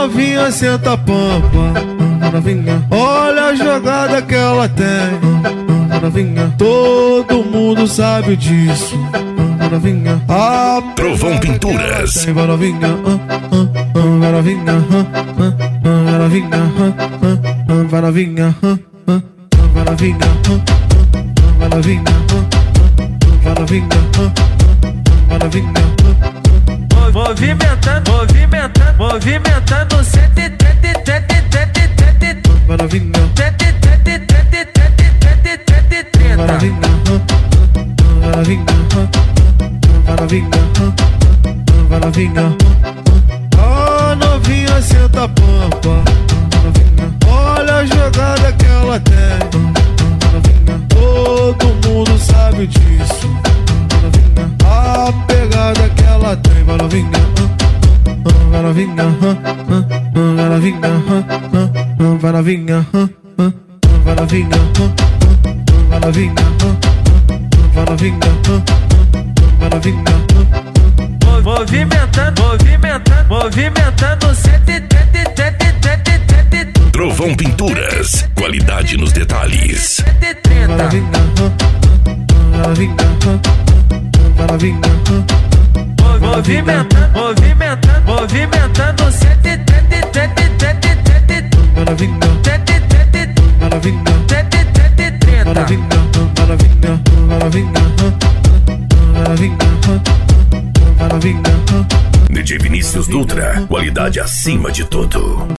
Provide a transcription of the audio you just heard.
novinha senta pampa, novinha. Olha a jogada que ela tem, novinha. Todo mundo sabe disso, novinha. Trovão Pinturas. Vai novinha, vai novinha, vai novinha, vai novinha, vai novinha, vai novinha, vai novinha, vai novinha. Movimentando, movimentando, movimentando, sete, Vai novinha, trinta. vai novinha, vai novinha, vai novinha, vai novinha. A novinha senta pampa, novinha. Olha a jogada que ela tem, novinha. Todo mundo sabe disso, novinha. A pegada que ela tem, vai novinha, vai novinha, vai novinha, vai novinha, vai novinha, vai novinha, vai novinha, vai novinha. Movimentando, movimentando, movimentando, sete, Trovão Pinturas. Qualidade nos detalhes. trinta. Vai novinha, vai novinha, vai novinha. Movimentando, movimentando, movimentando, sete, Vai novinha, vai novinha, trinta. vai novinha, vai novinha, vai novinha, vai novinha, vai novinha. DJ Vinícius Dutra. Qualidade acima de tudo.